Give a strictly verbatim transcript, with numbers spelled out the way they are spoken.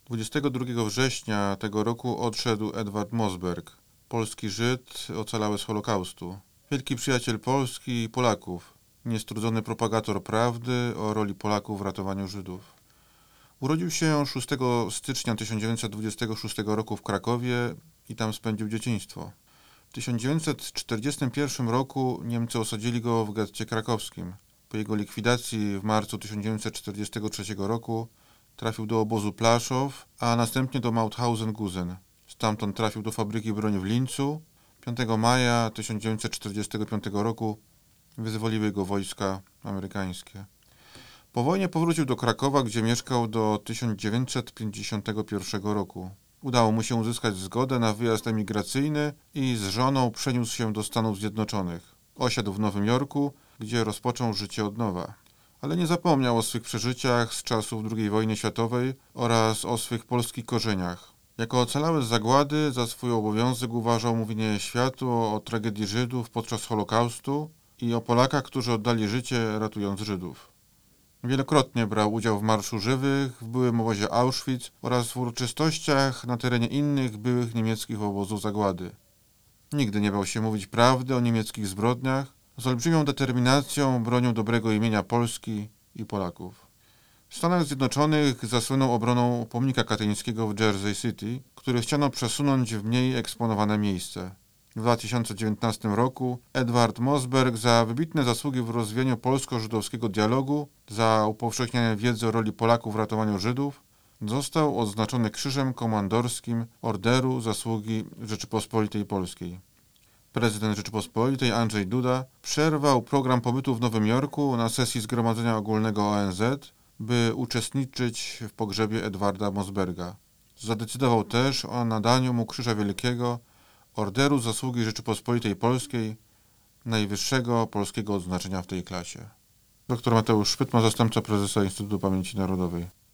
dwudziestego drugiego września tego roku odszedł Edward Mosberg, polski Żyd ocalały z Holokaustu. Wielki przyjaciel Polski i Polaków, niestrudzony propagator prawdy o roli Polaków w ratowaniu Żydów. Urodził się szóstego stycznia tysiąc dziewięćset dwudziestego szóstego roku w Krakowie i tam spędził dzieciństwo. W tysiąc dziewięćset czterdziestym pierwszym roku Niemcy osadzili go w getcie krakowskim. Po jego likwidacji w marcu tysiąc dziewięćset czterdziestego trzeciego roku trafił do obozu Plaszow, a następnie do Mauthausen-Gusen. Stamtąd trafił do fabryki broni w Lincu. piątego maja tysiąc dziewięćset czterdziestego piątego roku wyzwoliły go wojska amerykańskie. Po wojnie powrócił do Krakowa, gdzie mieszkał do tysiąc dziewięćset pięćdziesiątego pierwszego roku. Udało mu się uzyskać zgodę na wyjazd emigracyjny i z żoną przeniósł się do Stanów Zjednoczonych. Osiadł w Nowym Jorku, gdzie rozpoczął życie od nowa. Ale nie zapomniał o swych przeżyciach z czasów drugiej wojny światowej oraz o swych polskich korzeniach. Jako ocalały z zagłady za swój obowiązek uważał mówienie światu o tragedii Żydów podczas Holokaustu i o Polakach, którzy oddali życie ratując Żydów. Wielokrotnie brał udział w Marszu Żywych, w byłym obozie Auschwitz oraz w uroczystościach na terenie innych byłych niemieckich obozów zagłady. Nigdy nie bał się mówić prawdy o niemieckich zbrodniach, z olbrzymią determinacją bronił dobrego imienia Polski i Polaków. W Stanach Zjednoczonych zasłynął obroną pomnika katyńskiego w Jersey City, który chciano przesunąć w mniej eksponowane miejsce. W dwa tysiące dziewiętnastym roku Edward Mosberg za wybitne zasługi w rozwijaniu polsko-żydowskiego dialogu, za upowszechnianie wiedzy o roli Polaków w ratowaniu Żydów, został odznaczony Krzyżem Komandorskim Orderu Zasługi Rzeczypospolitej Polskiej. Prezydent Rzeczypospolitej Andrzej Duda przerwał program pobytu w Nowym Jorku na sesji Zgromadzenia Ogólnego O N Z, by uczestniczyć w pogrzebie Edwarda Mosberga. Zadecydował też o nadaniu mu Krzyża Wielkiego, Orderu Zasługi Rzeczypospolitej Polskiej, najwyższego polskiego odznaczenia w tej klasie. Doktor Mateusz Szpytman, zastępca prezesa Instytutu Pamięci Narodowej.